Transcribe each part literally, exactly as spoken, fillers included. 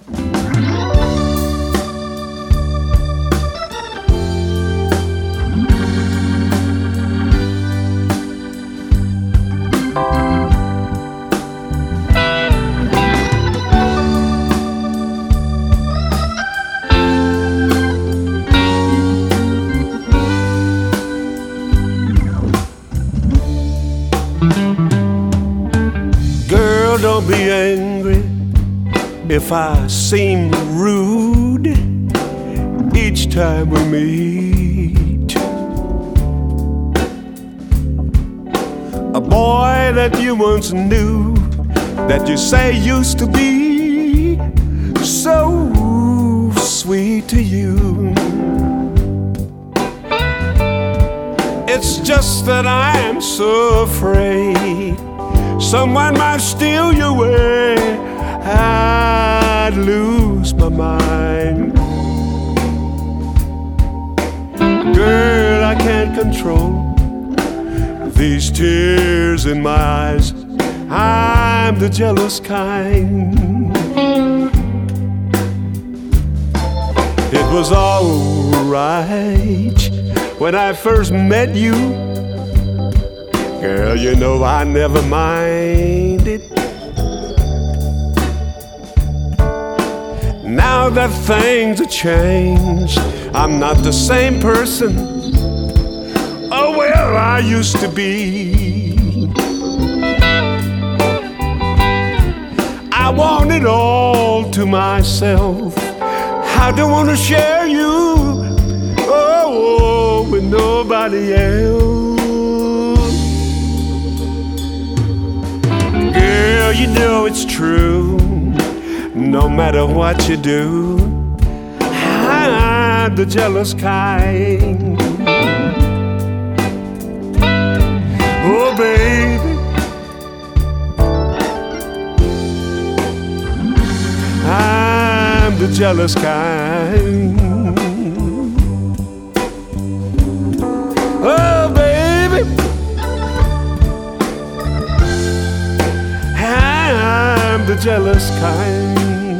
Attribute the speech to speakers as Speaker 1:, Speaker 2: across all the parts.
Speaker 1: Girl, don't be angry if I seem rude each time we meet. A boy that you once knew, that you say used to be so sweet to you. It's just that I am so afraid someone might steal you away. I'd lose my mind. Girl, I can't control these tears in my eyes. I'm the jealous kind. It was all right when I first met you. Girl, you know I never minded. Now that things have changed, I'm not the same person, oh well, I used to be. I want it all to myself. I don't want to share you, oh, with nobody else. Girl, you know it's true. No matter what you do, I'm the jealous kind. Oh, baby, I'm the jealous kind. Oh, baby, I'm the jealous kind.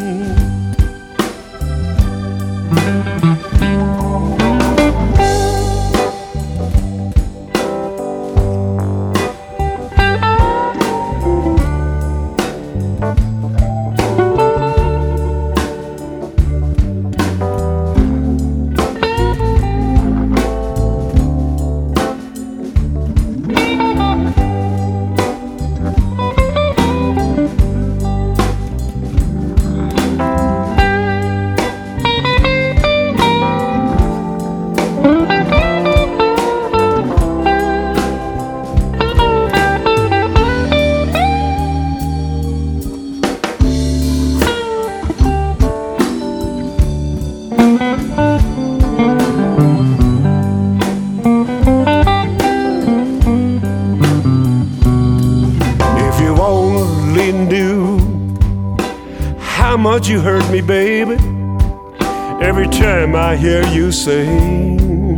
Speaker 1: How much you hurt me, baby, every time I hear you sing.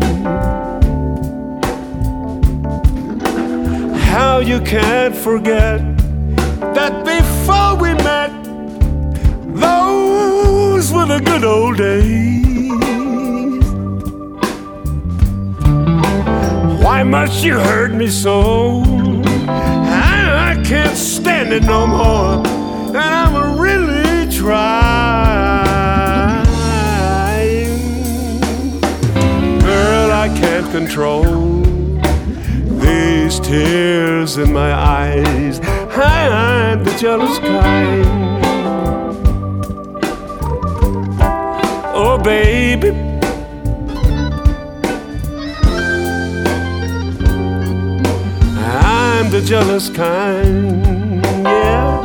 Speaker 1: How you can't forget that before we met, those were the good old days. Why must you hurt me so? I, I can't stand it no more, and I'm really trying. Girl, I can't control these tears in my eyes. I'm the jealous kind. Oh, baby, I'm the jealous kind, yeah.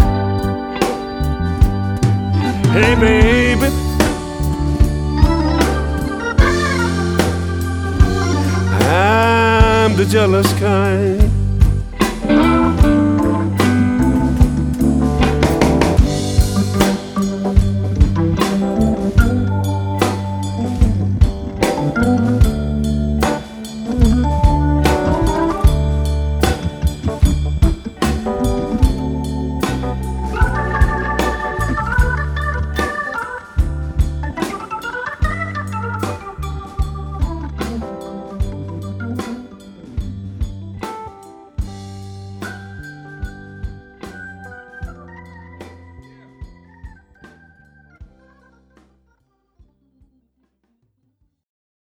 Speaker 1: Hey, baby, I'm the jealous kind.